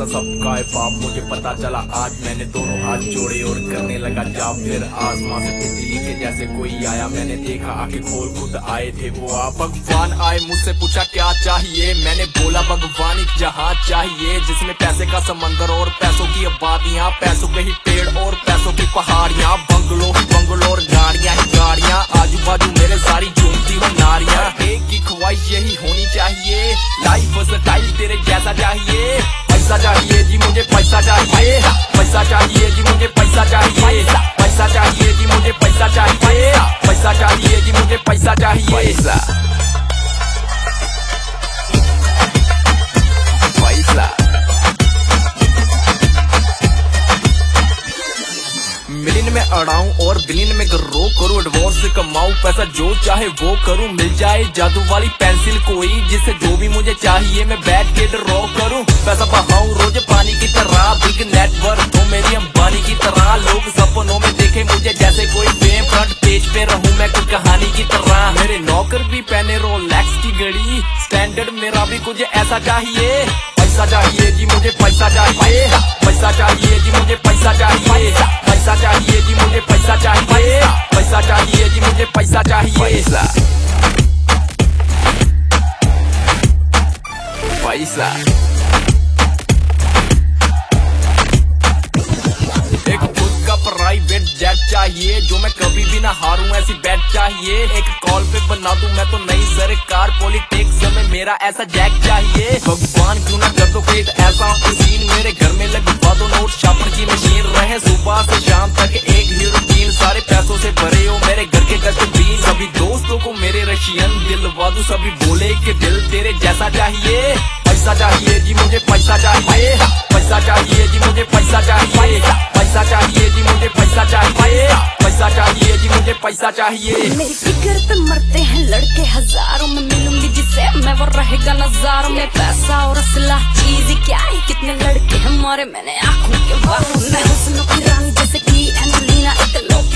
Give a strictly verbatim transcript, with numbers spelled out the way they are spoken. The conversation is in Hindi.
पैसा सबका है पाप, मुझे पता चला आज मैंने दोनों हाथ जोड़े और करने लगा जाप। फिर आसमां से बिजली के जैसे कोई आया, मैंने देखा आंखें खोल खुद आए थे वो आप। भगवान आए मुझसे पूछा क्या चाहिए, मैंने बोला भगवान एक जहाज चाहिए जिसमें पैसे का समंदर और पैसों की आबादियां, पैसों के ही पेड़ और पैसों की पहाड़ियां, बंगलो ही बंगलो और गाड़ियां ही गाड़ियां, आजू बाजू मेरे सारी झूमती हो नारियां। एक की ख्वाहिश यही होनी चाहिए, लाइफ स्टाइल तेरे जैसा चाहिए। पैसा चाहिए जी मुझे पैसा चाहिए, पैसा चाहिए जी मुझे पैसा चाहिए, पैसा चाहिए जी मुझे पैसा चाहिए, पैसा चाहिए जी मुझे पैसा चाहिए। पैसा पैसा मिलियन में अड़ाऊं और बिलियन में ग्रो करूं, एडवांस से कमाऊं पैसा जो चाहे वो करूं। मिल जाए जादू वाली पेंसिल कोई जिससे जो भी मुझे चाहिए मैं बैठ के ड्रॉ करूं। पैसा बहाऊं रोज पानी की तरह, बिग नेटवर्क हो मेरी अंबानी की तरह। लोग सपनों में देखे मुझे जैसे कोई फेम, फ्रंट पेज पे रहूं मैं कुछ कहानी की तरह। मेरे नौकर भी पहने रोलेक्स की घड़ी, स्टैंडर्ड मेरा भी कुछ ऐसा चाहिए। पैसा चाहिए जी मुझे पैसा चाहिए, पैसा चाहिए जी मुझे पैसा चाहिए, पैसा चाहिए जी मुझे पैसा चाहिए, पैसा चाहिए जी मुझे पैसा चाहिए। पैसा पैसा एक खुद का प्राइवेट जेट चाहिए जो मैं कभी भी ना हारूं, ऐसी बैट चाहिए। एक कॉल पे बना दूं मैं तो नई सरकार, पॉलिटिक्स में मेरा ऐसा जैक चाहिए। भगवान क्यों ना कर दो कोई ऐसा सीन, मेरे घर में लगवा दो नोट छापर की मशीन। रहे सुबह से शाम तक एक ही रूटीन, सारे पैसों से भरे हो मेरे घर के डस्टबिन। सभी दोस्तों को मेरे रशियन दिलवा दूं, सभी बोले कि दिल तेरे जैसा चाहिए। पैसा चाहिए जी मुझे पैसा चाहिए, पैसा चाहिए जी मुझे पैसा चाहिए, पैसा चाहिए जी मुझे पैसा चाहिए, पैसा चाहिए जी मुझे पैसा चाहिए। मेरी फिक्र पे मरते हैं लड़के हजारों, में मिलूंगी जिसे मैं वो रहेगा नजारों में। पैसा और असला चीज क्या है, कितने लड़के हमारे मैंने आंखों के बाहर। मैं हुस्नों की रानी जैसे की एंजेलिना, इतने लोग